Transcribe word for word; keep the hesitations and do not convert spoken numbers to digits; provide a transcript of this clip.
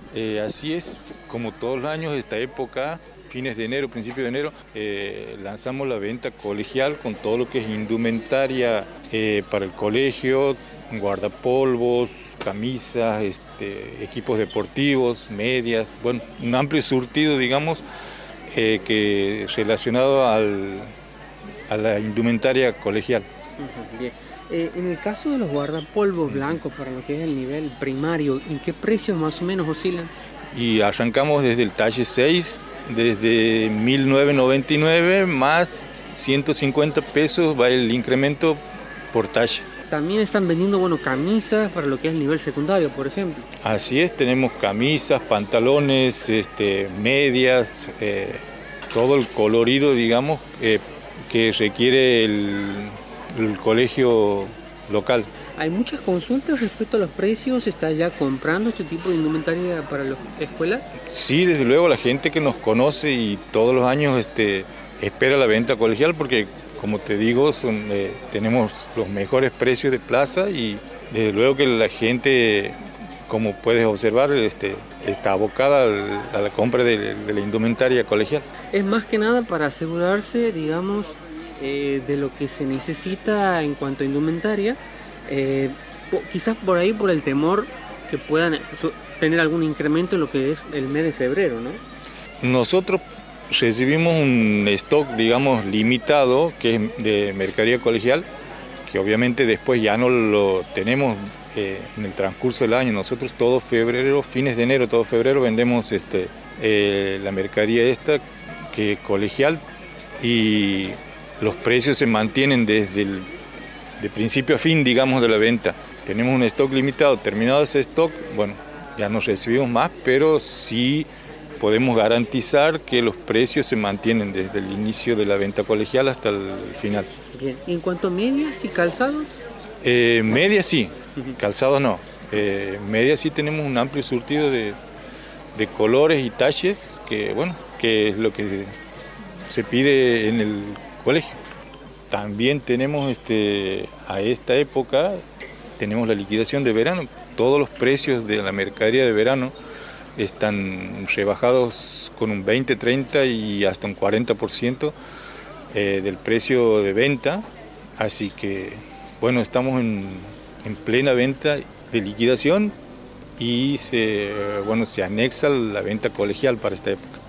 Eh, así es, como todos los años, esta época, fines de enero, principios de enero, eh, lanzamos la venta colegial con todo lo que es indumentaria eh, para el colegio, guardapolvos, camisas, este, equipos deportivos, medias, bueno, un amplio surtido, digamos, eh, que relacionado al, a la indumentaria colegial. Uh-huh, bien. Eh, en el caso de los guardapolvos blancos para lo que es el nivel primario, ¿en qué precios más o menos oscilan? Y arrancamos desde el talle seis, desde mil novecientos noventa y nueve más ciento cincuenta pesos va el incremento por talle. También están vendiendo, bueno, camisas para lo que es el nivel secundario, por ejemplo. Así es, tenemos camisas, pantalones, este, medias, eh, todo el colorido, digamos, eh, que requiere el, el colegio local. Hay muchas consultas respecto a los precios. ¿Está ya comprando este tipo de indumentaria para la escuela? Sí, desde luego, la gente que nos conoce y todos los años este, espera la venta colegial porque, como te digo, son, eh, tenemos los mejores precios de plaza y desde luego que la gente, como puedes observar, este, está abocada a la compra de, de la indumentaria colegial. Es más que nada para asegurarse, digamos, eh, de lo que se necesita en cuanto a indumentaria. Eh, quizás por ahí, por el temor que puedan tener algún incremento en lo que es el mes de febrero, ¿no? Nosotros recibimos un stock, digamos, limitado, que es de mercadería colegial, que obviamente después ya no lo tenemos eh, en el transcurso del año. Nosotros todo febrero, fines de enero, todo febrero vendemos este, eh, la mercadería esta, que es colegial, y los precios se mantienen desde el de principio a fin, digamos, de la venta. Tenemos un stock limitado. Terminado ese stock, bueno, ya no recibimos más, pero sí podemos garantizar que los precios se mantienen desde el inicio de la venta colegial hasta el final. Bien. ¿Y en cuanto a medias y calzados? Eh, medias sí, calzados no. Eh, medias sí tenemos un amplio surtido de, de colores y talles, que bueno, que es lo que se pide en el colegio. También tenemos este, a esta época, tenemos la liquidación de verano. Todos los precios de la mercadería de verano están rebajados con un veinte, treinta y hasta un cuarenta por ciento eh, del precio de venta. Así que, bueno, estamos en, en plena venta de liquidación y se, bueno, se anexa la venta colegial para esta época.